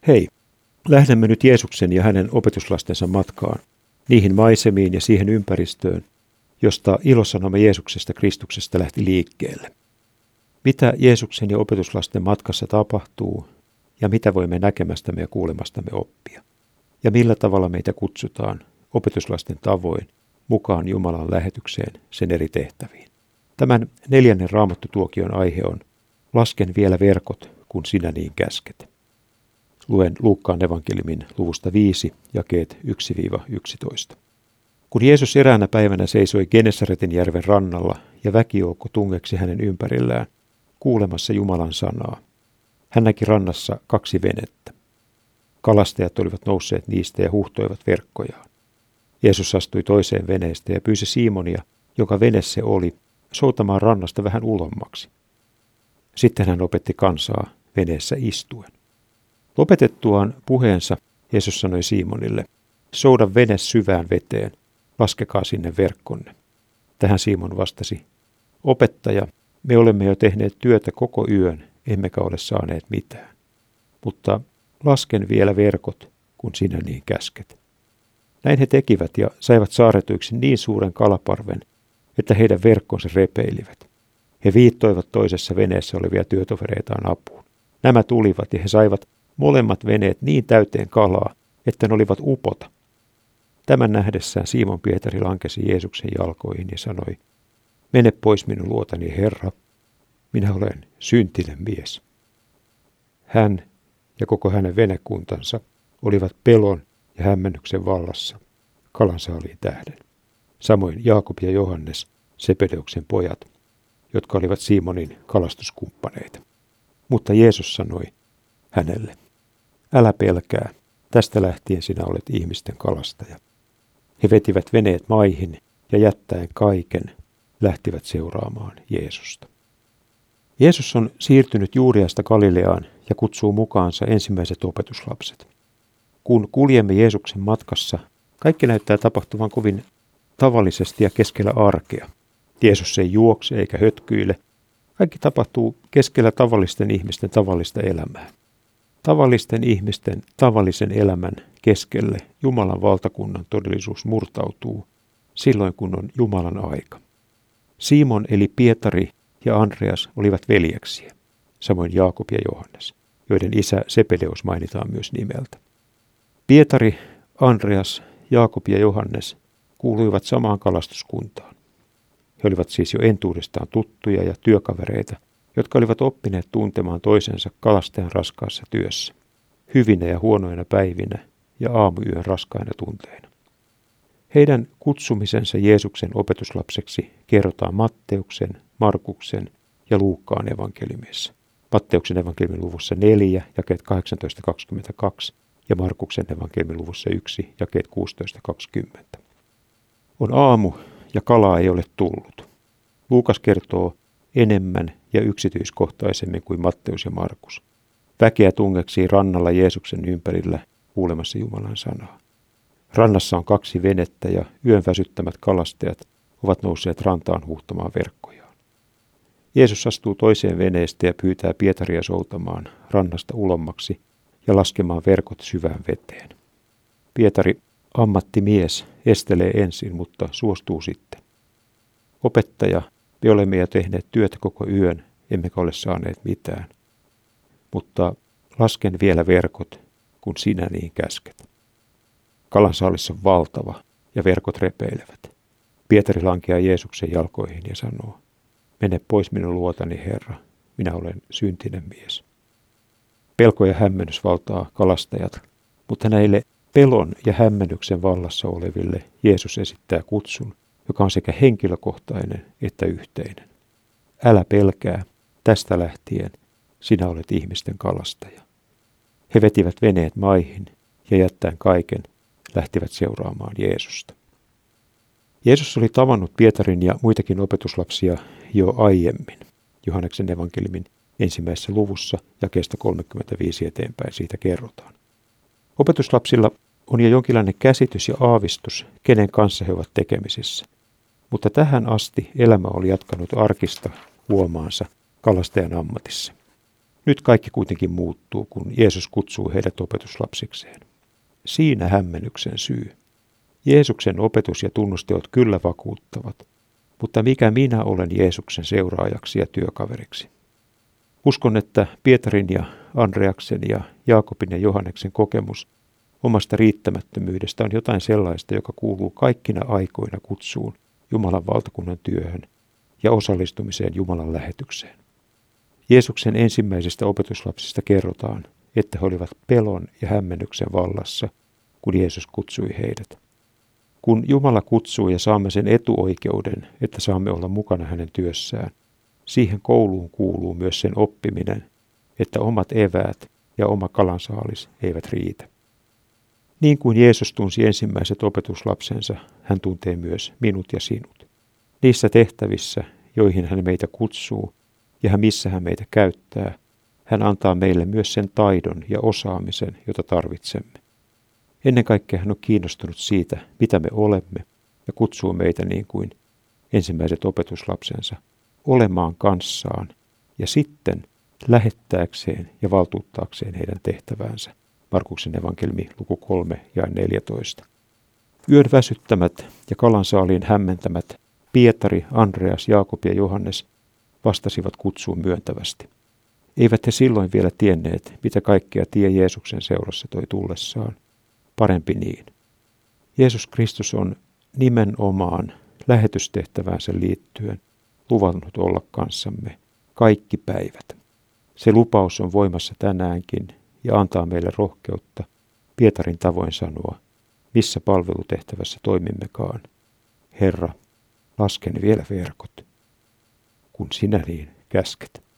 Hei, lähdemme nyt Jeesuksen ja hänen opetuslastensa matkaan, niihin maisemiin ja siihen ympäristöön, josta ilosanomme Jeesuksesta Kristuksesta lähti liikkeelle. Mitä Jeesuksen ja opetuslasten matkassa tapahtuu ja mitä voimme näkemästämme ja kuulemastamme oppia? Ja millä tavalla meitä kutsutaan opetuslasten tavoin mukaan Jumalan lähetykseen sen eri tehtäviin? Tämän 4. raamattutuokion aihe on Lasken vielä verkot, kun sinä niin käsket. Luen Luukkaan evankeliumin luvusta 5, jakeet 1-11. Kun Jeesus eräänä päivänä seisoi Genesaretin järven rannalla ja väkijoukko tungeksi hänen ympärillään, kuulemassa Jumalan sanaa, hän näki rannassa 2 venettä. Kalastajat olivat nousseet niistä ja huuhtoivat verkkojaan. Jeesus astui toiseen veneestä ja pyysi Simonia, joka vene se oli, soutamaan rannasta vähän ulommaksi. Sitten hän opetti kansaa veneessä istuen. Lopetettuaan puheensa Jeesus sanoi Simonille, souda vene syvään veteen, laskekaa sinne verkkonne. Tähän Simon vastasi, opettaja, me olemme jo tehneet työtä koko yön, emmekä ole saaneet mitään. Mutta lasken vielä verkot, kun sinä niin käsket. Näin he tekivät ja saivat saarretuiksi niin suuren kalaparven, että heidän verkkonsa repeilivät. He viittoivat toisessa veneessä olevia työtovereitaan apuun. Nämä tulivat ja he saivat molemmat veneet niin täyteen kalaa, että ne olivat upota. Tämän nähdessään Simon Pietari lankesi Jeesuksen jalkoihin ja sanoi, mene pois minun luotani, Herra, minä olen syntinen mies. Hän ja koko hänen venekuntansa olivat pelon ja hämmennyksen vallassa kalansaaliin tähden. Samoin Jaakob ja Johannes, Sebedeuksen pojat, jotka olivat Simonin kalastuskumppaneita. Mutta Jeesus sanoi hänelle, älä pelkää, tästä lähtien sinä olet ihmisten kalastaja. He vetivät veneet maihin ja jättäen kaiken lähtivät seuraamaan Jeesusta. Jeesus on siirtynyt Juudeasta Galileaan ja kutsuu mukaansa ensimmäiset opetuslapset. Kun kuljemme Jeesuksen matkassa, kaikki näyttää tapahtuvan kovin tavallisesti ja keskellä arkea. Jeesus ei juokse eikä hötkyile. Kaikki tapahtuu keskellä tavallisten ihmisten tavallista elämää. Tavallisten ihmisten tavallisen elämän keskelle Jumalan valtakunnan todellisuus murtautuu silloin, kun on Jumalan aika. Simon eli Pietari ja Andreas olivat veljeksiä, samoin Jaakob ja Johannes, joiden isä Sebedeus mainitaan myös nimeltä. Pietari, Andreas, Jaakob ja Johannes kuuluivat samaan kalastuskuntaan. He olivat siis jo entuudestaan tuttuja ja työkavereita, jotka olivat oppineet tuntemaan toisensa kalastajan raskaassa työssä, hyvinä ja huonoina päivinä ja aamuyön raskaina tunteina. Heidän kutsumisensa Jeesuksen opetuslapseksi kerrotaan Matteuksen, Markuksen ja Luukkaan evankeliumissa. Matteuksen evankeliumin luvussa 4, jakeet 18-22 ja Markuksen evankeliumin luvussa 1, jakeet 16-20. On aamu ja kalaa ei ole tullut. Luukas kertoo enemmän ja yksityiskohtaisemmin kuin Matteus ja Markus. Väkeä tungeksii rannalla Jeesuksen ympärillä kuulemassa Jumalan sanaa. Rannassa on 2 venettä ja yön väsyttämät kalastajat ovat nousseet rantaan huuhtamaan verkkojaan. Jeesus astuu toiseen veneestä ja pyytää Pietaria soutamaan rannasta ulommaksi ja laskemaan verkot syvään veteen. Pietari, ammattimies, estelee ensin, mutta suostuu sitten. Opettaja, me olemme jo tehneet työtä koko yön, emmekä ole saaneet mitään. Mutta lasken vielä verkot, kun sinä niin käsket. Kalansaalis on valtava ja verkot repeilevät. Pietari lankeaa Jeesuksen jalkoihin ja sanoo, mene pois minun luotani, Herra, minä olen syntinen mies. Pelko ja hämmennys valtaa kalastajat, mutta näille pelon ja hämmennyksen vallassa oleville Jeesus esittää kutsun, joka on sekä henkilökohtainen että yhteinen. Älä pelkää, tästä lähtien sinä olet ihmisten kalastaja. He vetivät veneet maihin ja jättäen kaiken lähtivät seuraamaan Jeesusta. Jeesus oli tavannut Pietarin ja muitakin opetuslapsia jo aiemmin. Johanneksen evankeliumin 1. luvussa jakeesta 35 eteenpäin siitä kerrotaan. Opetuslapsilla on jo jonkinlainen käsitys ja aavistus, kenen kanssa he ovat tekemisissä. Mutta tähän asti elämä oli jatkanut arkista huomaansa kalastajan ammatissa. Nyt kaikki kuitenkin muuttuu, kun Jeesus kutsuu heidät opetuslapsikseen. Siinä hämmennyksen syy. Jeesuksen opetus ja tunnusteot kyllä vakuuttavat, mutta mikä minä olen Jeesuksen seuraajaksi ja työkaveriksi? Uskon, että Pietarin ja Andreaksen ja Jaakobin ja Johanneksen kokemus omasta riittämättömyydestä on jotain sellaista, joka kuuluu kaikkina aikoina kutsuun Jumalan valtakunnan työhön ja osallistumiseen Jumalan lähetykseen. Jeesuksen ensimmäisistä opetuslapsista kerrotaan, että he olivat pelon ja hämmennyksen vallassa, kun Jeesus kutsui heidät. Kun Jumala kutsuu ja saamme sen etuoikeuden, että saamme olla mukana hänen työssään, siihen kouluun kuuluu myös sen oppiminen, että omat eväät ja oma kalansaalis eivät riitä. Niin kuin Jeesus tunsi ensimmäiset opetuslapsensa, hän tuntee myös minut ja sinut. Niissä tehtävissä, joihin hän meitä kutsuu ja missä hän meitä käyttää, hän antaa meille myös sen taidon ja osaamisen, jota tarvitsemme. Ennen kaikkea hän on kiinnostunut siitä, mitä me olemme, ja kutsuu meitä niin kuin ensimmäiset opetuslapsensa olemaan kanssaan ja sitten lähettääkseen ja valtuuttaakseen heidän tehtäväänsä. Markuksen evankeliumi luku 3 ja 14. Yön väsyttämät ja kalansaaliin hämmentämät Pietari, Andreas, Jaakob ja Johannes vastasivat kutsuun myöntävästi. Eivät he silloin vielä tienneet, mitä kaikkea tie Jeesuksen seurassa toi tullessaan. Parempi niin. Jeesus Kristus on nimenomaan lähetystehtäväänsä liittyen luvannut olla kanssamme kaikki päivät. Se lupaus on voimassa tänäänkin ja antaa meille rohkeutta Pietarin tavoin sanoa, missä palvelutehtävässä toimimmekaan. Herra, lasken vielä verkot, kun sinä niin käsket.